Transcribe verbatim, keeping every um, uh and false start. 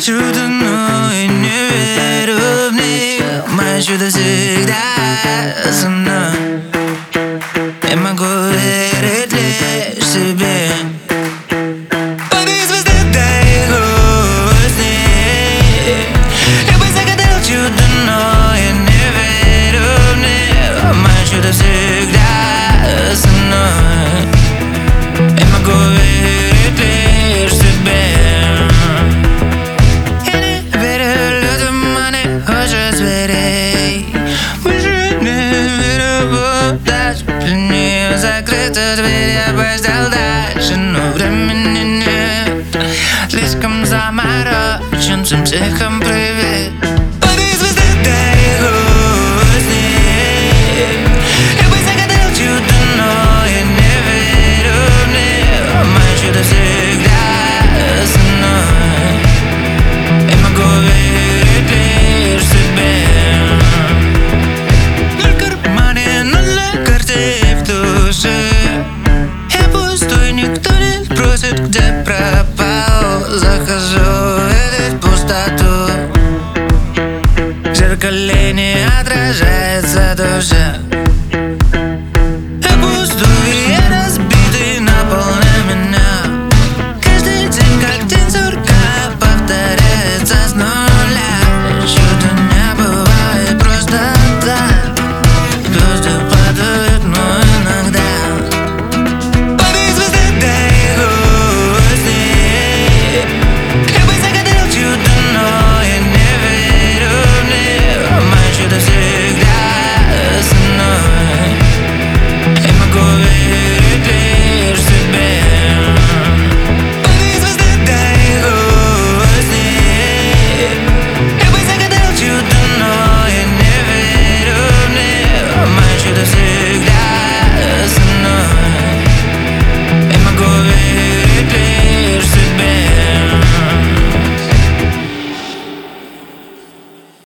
чудо, но я не верю в них. Мое чудо всегда со мной. Я могу верить лишь себе. Падай, звезды, дай грустней. Я бы загадал чудо, но я не верю в них. Мое чудо всегда со мной. Я могу верить лишь себе. Я не верю людям, они хуже зверей. Больше не верю в удачу. Для нее закрыта дверь, я бы ждал дальше, но времени нет. Слишком заморочен, всем психом привет. Падай, звезды, дай грустней. Я бы загадал чудо, но я не верю в них. Мое чудо всегда со мной. Я могу верить лишь себе. Ноль в кармане, ноль на карте и в душе. Я пустой, никто не спросит, где пропал. Захожу видеть пустоту. В зеркале не отражается душа. Я пустой, я разбитый, наполняй меня. Каждый день как день сурка повторяется с нуля. Чудо не бывает просто так. Звезды падают, но иногда. Падай, звезды, дай грустней. Я бы загадал чудо, но я не верю в них. Мое чудо всегда со мной. Я могу верить лишь себе. Падай, звезды, дай грустней. Я бы загадал чудо,